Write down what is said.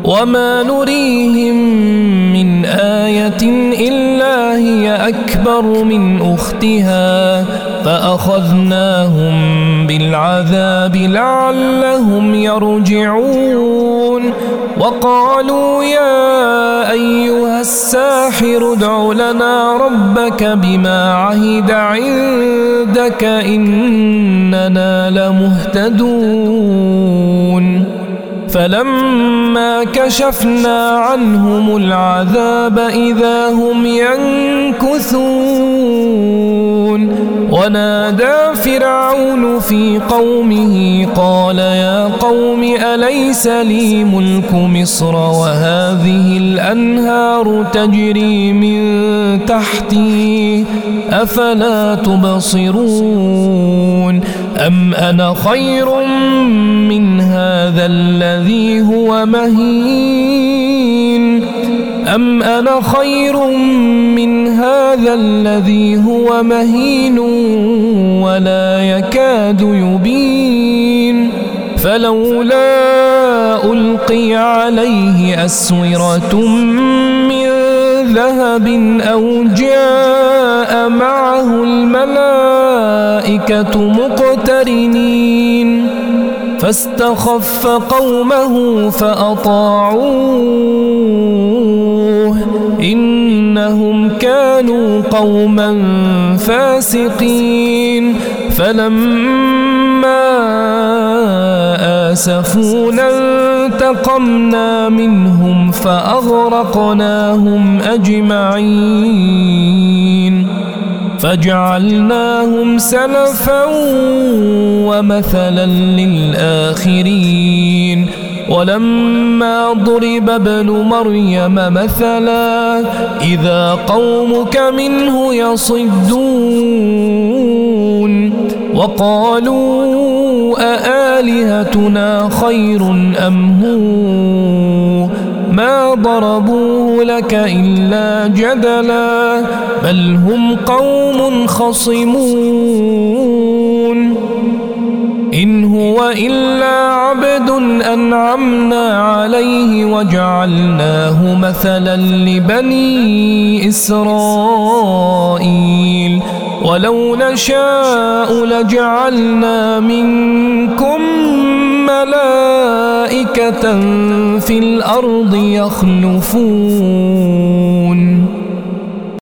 وما نريهم من آية إلا هي أكبر من أختها فأخذناهم بالعذاب لعلهم يرجعون وقالوا يا أيها الساحر ادع لنا ربك بما عهد عندك إننا لمهتدون فلما كشفنا عنهم العذاب إذا هم ينكثون ونادى فرعون في قومه قال يا قوم أليس لي ملك مصر وهذه الأنهار تجري من تحتي أفلا تبصرون أم أنا خير من هذا الذي هو مهين ولا يكاد يبين فلولا ألقي عليه أسورة من ذهب أو جاء معه الملائكة مقترنين فاستخف قومه فأطاعوه إنهم كانوا قوما فاسقين فلما آسفونا انتقمنا منهم فأغرقناهم أجمعين فجعلناهم سلفا ومثلا للآخرين ولما ضرب ابن مريم مثلا إذا قومك منه يصدون وقالوا أآلهتنا خير أم هو ما ضربوه لك إلا جدلا بل هم قوم خصمون إن هو إلا عبد أنعمنا عليه وجعلناه مثلا لبني إسرائيل ولو نشاء لجعلنا منكم ملائكة في الأرض يخلفون